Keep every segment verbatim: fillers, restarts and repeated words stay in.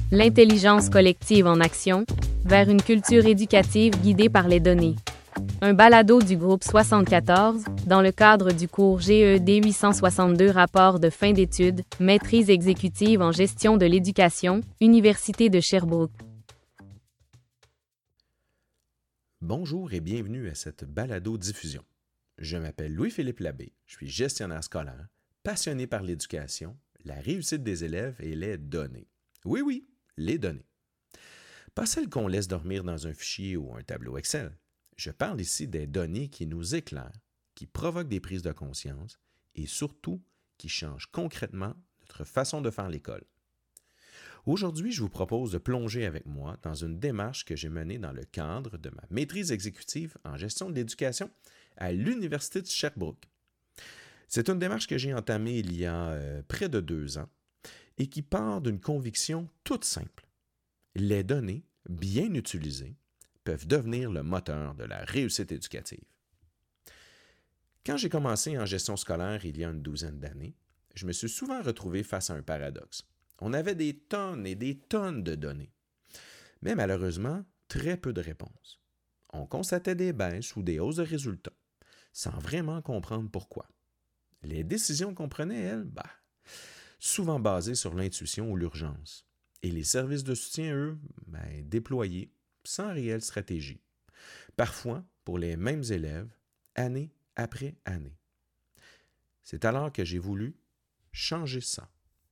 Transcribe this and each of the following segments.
L'intelligence collective en action, vers une culture éducative guidée par les données. Un balado du groupe soixante-quatorze, dans le cadre du cours G E D huit cent soixante-deux Rapport de fin d'études, Maîtrise exécutive en gestion de l'éducation, Université de Sherbrooke. Bonjour et bienvenue à cette balado-diffusion. Je m'appelle Louis-Philippe Labbé, je suis gestionnaire scolaire, passionné par l'éducation, la réussite des élèves et les données. Oui, oui, les données. Pas celles qu'on laisse dormir dans un fichier ou un tableau Excel. Je parle ici des données qui nous éclairent, qui provoquent des prises de conscience et surtout qui changent concrètement notre façon de faire l'école. Aujourd'hui, je vous propose de plonger avec moi dans une démarche que j'ai menée dans le cadre de ma maîtrise exécutive en gestion de l'éducation à l'Université de Sherbrooke. C'est une démarche que j'ai entamée il y a euh, près de deux ans et qui part d'une conviction toute simple. Les données, bien utilisées, peuvent devenir le moteur de la réussite éducative. Quand j'ai commencé en gestion scolaire il y a une douzaine d'années, je me suis souvent retrouvé face à un paradoxe. On avait des tonnes et des tonnes de données, mais malheureusement, très peu de réponses. On constatait des baisses ou des hausses de résultats, sans vraiment comprendre pourquoi. Les décisions qu'on prenait, elles, bah, souvent basées sur l'intuition ou l'urgence, et les services de soutien, eux, ben, déployés sans réelle stratégie. Parfois, pour les mêmes élèves, année après année. C'est alors que j'ai voulu changer ça.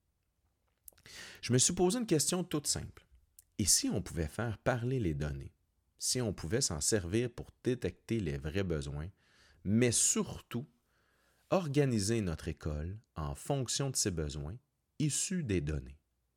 Je me suis posé une question toute simple. Et si on pouvait faire parler les données? Si on pouvait s'en servir pour détecter les vrais besoins, mais surtout organiser notre école en fonction de ces besoins issus des données?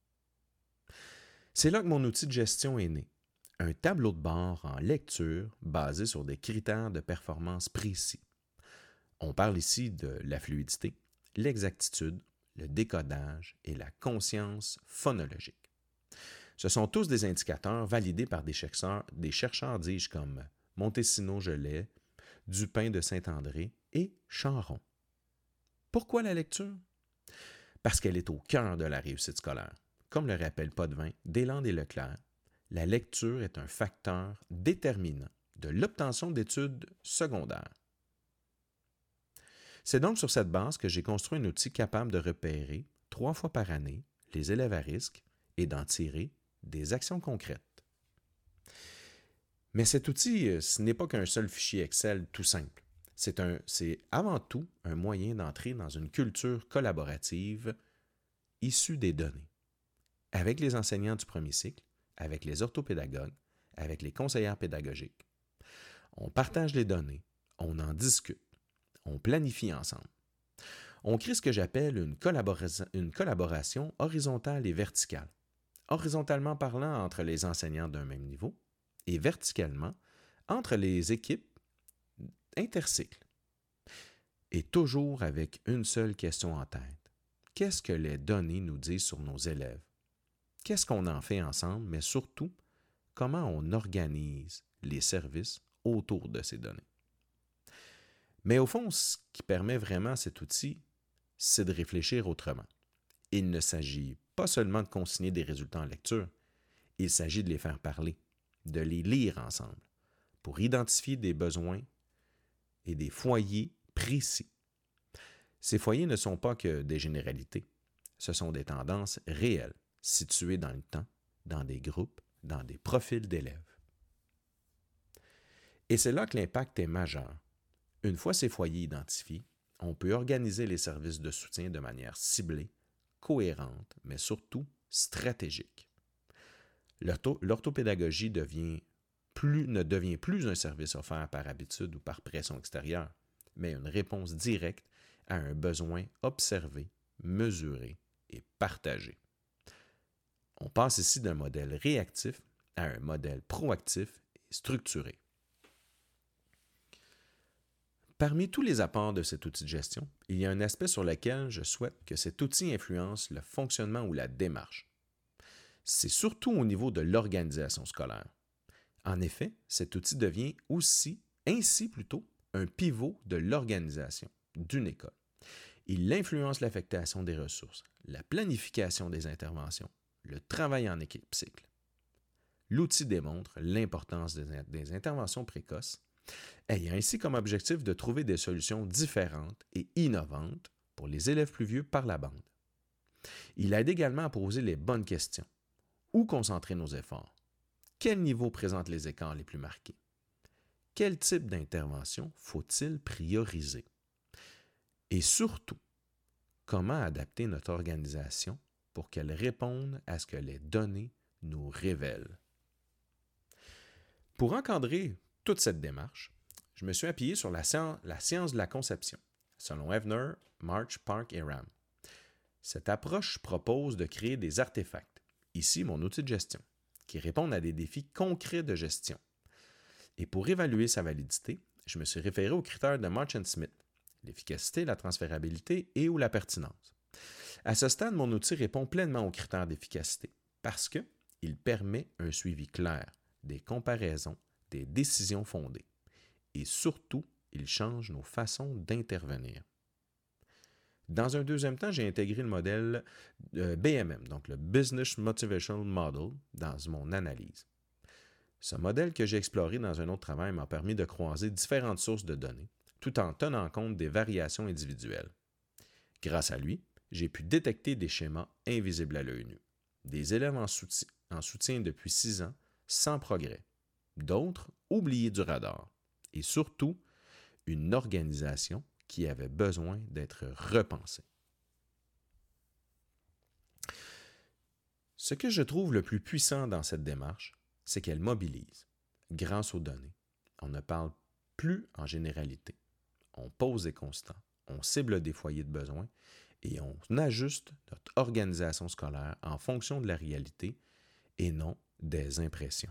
C'est là que mon outil de gestion est né. Un tableau de bord en lecture basé sur des critères de performance précis. On parle ici de la fluidité, l'exactitude, le décodage et la conscience phonologique. Ce sont tous des indicateurs validés par des chercheurs, des chercheurs dis-je, comme Montesino-Gelais, Dupin de Saint-André et Charron. Pourquoi la lecture? Parce qu'elle est au cœur de la réussite scolaire. Comme le rappelle Potvin, Deslandes et Leclerc, la lecture est un facteur déterminant de l'obtention d'études secondaires. C'est donc sur cette base que j'ai construit un outil capable de repérer, trois fois par année, les élèves à risque et d'en tirer des actions concrètes. Mais cet outil, ce n'est pas qu'un seul fichier Excel tout simple. C'est, un, c'est avant tout un moyen d'entrer dans une culture collaborative issue des données, avec les enseignants du premier cycle, avec les orthopédagogues, avec les conseillères pédagogiques. On partage les données, on en discute. On planifie ensemble. On crée ce que j'appelle une, collabora- une collaboration horizontale et verticale. Horizontalement parlant entre les enseignants d'un même niveau et verticalement entre les équipes intercycles. Et toujours avec une seule question en tête. Qu'est-ce que les données nous disent sur nos élèves? Qu'est-ce qu'on en fait ensemble, mais surtout, comment on organise les services autour de ces données? Mais au fond, ce qui permet vraiment cet outil, c'est de réfléchir autrement. Il ne s'agit pas seulement de consigner des résultats en lecture, il s'agit de les faire parler, de les lire ensemble, pour identifier des besoins et des foyers précis. Ces foyers ne sont pas que des généralités, ce sont des tendances réelles, situées dans le temps, dans des groupes, dans des profils d'élèves. Et c'est là que l'impact est majeur. Une fois ces foyers identifiés, on peut organiser les services de soutien de manière ciblée, cohérente, mais surtout stratégique. L'ortho- l'orthopédagogie devient plus, ne devient plus un service offert par habitude ou par pression extérieure, mais une réponse directe à un besoin observé, mesuré et partagé. On passe ici d'un modèle réactif à un modèle proactif et structuré. Parmi tous les apports de cet outil de gestion, il y a un aspect sur lequel je souhaite que cet outil influence le fonctionnement ou la démarche. C'est surtout au niveau de l'organisation scolaire. En effet, cet outil devient aussi, ainsi plutôt, un pivot de l'organisation d'une école. Il influence l'affectation des ressources, la planification des interventions, le travail en équipe cycle. L'outil démontre l'importance des, des interventions précoces, ayant ainsi comme objectif de trouver des solutions différentes et innovantes pour les élèves plus vieux par la bande. Il aide également à poser les bonnes questions. Où concentrer nos efforts? Quel niveau présente les écarts les plus marqués? Quel type d'intervention faut-il prioriser? Et surtout, comment adapter notre organisation pour qu'elle réponde à ce que les données nous révèlent? Pour encadrer toute cette démarche, je me suis appuyé sur la science, la science de la conception, selon Evner, March, Park et Ram. Cette approche propose de créer des artefacts, ici mon outil de gestion, qui répondent à des défis concrets de gestion. Et pour évaluer sa validité, je me suis référé aux critères de March and Smith, l'efficacité, la transférabilité et ou la pertinence. À ce stade, mon outil répond pleinement aux critères d'efficacité parce qu'il permet un suivi clair, des comparaisons, des décisions fondées. Et surtout, il change nos façons d'intervenir. Dans un deuxième temps, j'ai intégré le modèle B M M, donc le Business Motivational Model, dans mon analyse. Ce modèle que j'ai exploré dans un autre travail m'a permis de croiser différentes sources de données, tout en tenant compte des variations individuelles. Grâce à lui, j'ai pu détecter des schémas invisibles à l'œil nu, des élèves en soutien, en soutien depuis six ans, sans progrès, d'autres oubliés du radar, et surtout, une organisation qui avait besoin d'être repensée. Ce que je trouve le plus puissant dans cette démarche, c'est qu'elle mobilise. Grâce aux données, on ne parle plus en généralité. On pose des constats, on cible des foyers de besoin et on ajuste notre organisation scolaire en fonction de la réalité et non des impressions.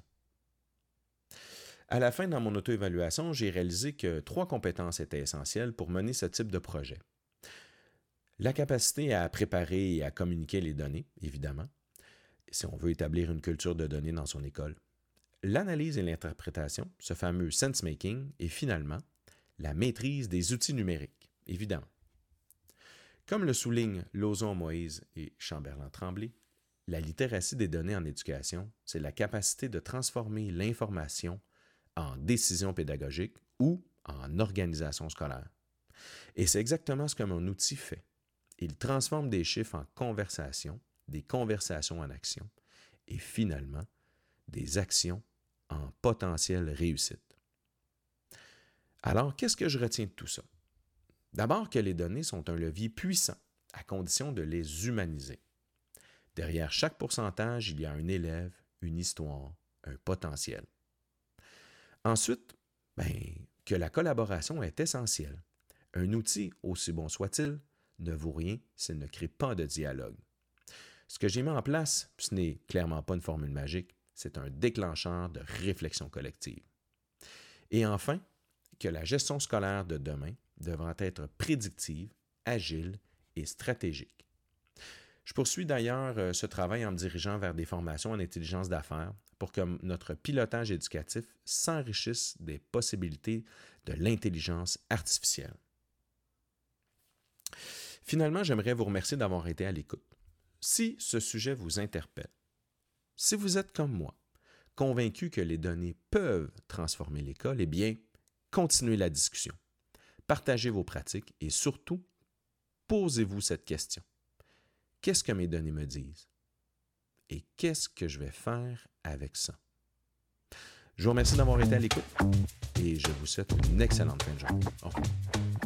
À la fin, dans mon auto-évaluation, j'ai réalisé que trois compétences étaient essentielles pour mener ce type de projet. La capacité à préparer et à communiquer les données, évidemment, si on veut établir une culture de données dans son école. L'analyse et l'interprétation, ce fameux sense-making, et finalement, la maîtrise des outils numériques, évidemment. Comme le soulignent Lauzon-Moïse et Chamberlain-Tremblay, la littératie des données en éducation, c'est la capacité de transformer l'information en décision pédagogique ou en organisation scolaire. Et c'est exactement ce que mon outil fait. Il transforme des chiffres en conversations, des conversations en actions et finalement, des actions en potentielle réussite. Alors, qu'est-ce que je retiens de tout ça? D'abord que les données sont un levier puissant à condition de les humaniser. Derrière chaque pourcentage, il y a un élève, une histoire, un potentiel. Ensuite, ben, que la collaboration est essentielle. Un outil, aussi bon soit-il, ne vaut rien s'il ne crée pas de dialogue. Ce que j'ai mis en place, ce n'est clairement pas une formule magique, c'est un déclencheur de réflexion collective. Et enfin, que la gestion scolaire de demain devra être prédictive, agile et stratégique. Je poursuis d'ailleurs ce travail en me dirigeant vers des formations en intelligence d'affaires pour que notre pilotage éducatif s'enrichisse des possibilités de l'intelligence artificielle. Finalement, j'aimerais vous remercier d'avoir été à l'écoute. Si ce sujet vous interpelle, si vous êtes comme moi, convaincu que les données peuvent transformer l'école, eh bien, continuez la discussion. Partagez vos pratiques et surtout, posez-vous cette question. Qu'est-ce que mes données me disent? Et qu'est-ce que je vais faire avec ça? Je vous remercie d'avoir été à l'écoute et je vous souhaite une excellente fin de journée. Au revoir.